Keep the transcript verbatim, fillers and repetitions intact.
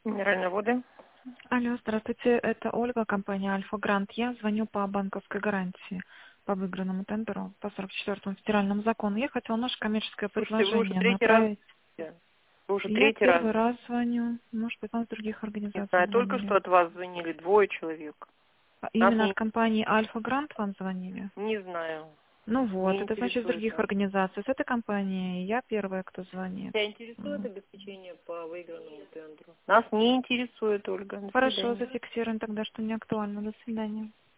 Минеральные воды. Алло, здравствуйте, это Ольга, компания Альфа Грант. Я звоню по банковской гарантии по выигранному тендеру по сорок четвёртому федеральному закону. Я хотела наше коммерческое Слушайте, вы уже предложение третий раз направить. звоните. Вы уже Я третий раз первый звоните. раз звоню. Может быть, вам с других Не организаций знаю, только что звонили. от вас звонили двое человек. А Нас именно от не, компании Альфа Грант вам звонили? не знаю. Ну вот, Не это значит с интересует других нас. организаций. С этой компанией я первая, кто звонит. Тебя интересует М. обеспечение по выигранному тендеру? Нас не интересует, Ольга. До Хорошо, свидания. зафиксируем тогда, что не актуально. До свидания.